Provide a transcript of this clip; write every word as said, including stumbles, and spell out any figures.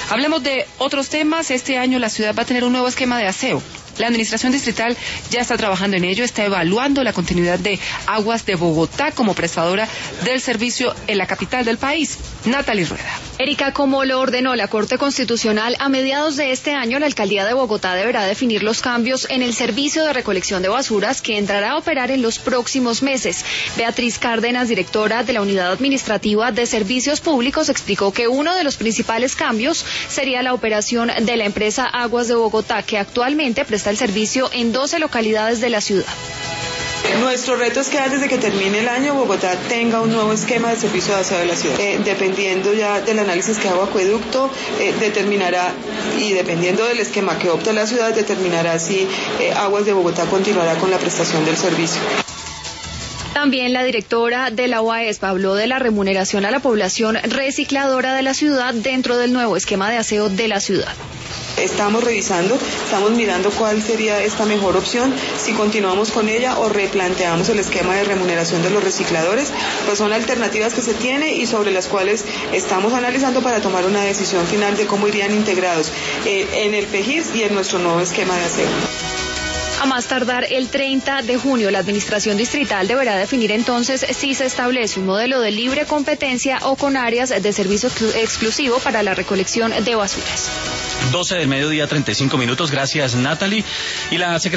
Hablemos de otros temas. Este año la ciudad va a tener un nuevo esquema de aseo. La administración distrital ya está trabajando en ello, está evaluando la continuidad de Aguas de Bogotá como prestadora del servicio en la capital del país. Natalie Rueda. Erika, como lo ordenó la Corte Constitucional, a mediados de este año la Alcaldía de Bogotá deberá definir los cambios en el servicio de recolección de basuras que entrará a operar en los próximos meses. Beatriz Cárdenas, directora de la Unidad Administrativa de Servicios Públicos, explicó que uno de los principales cambios sería la operación de la empresa Aguas de Bogotá, que actualmente presta el servicio en doce localidades de la ciudad. Nuestro reto es que antes de que termine el año Bogotá tenga un nuevo esquema de servicio de aseo de la ciudad. Eh, dependiendo ya del análisis que haga Acueducto, eh, determinará, y dependiendo del esquema que opte la ciudad, determinará si eh, Aguas de Bogotá continuará con la prestación del servicio. También la directora de la U A E S P habló de la remuneración a la población recicladora de la ciudad dentro del nuevo esquema de aseo de la ciudad. Estamos revisando, estamos mirando cuál sería esta mejor opción, si continuamos con ella o replanteamos el esquema de remuneración de los recicladores, pues son alternativas que se tiene y sobre las cuales estamos analizando para tomar una decisión final de cómo irían integrados eh, en el P E G I S y en nuestro nuevo esquema de aseo. A más tardar el treinta de junio, la Administración Distrital deberá definir entonces si se establece un modelo de libre competencia o con áreas de servicio exclusivo para la recolección de basuras. doce del mediodía, treinta y cinco minutos. Gracias, Natalie. Y la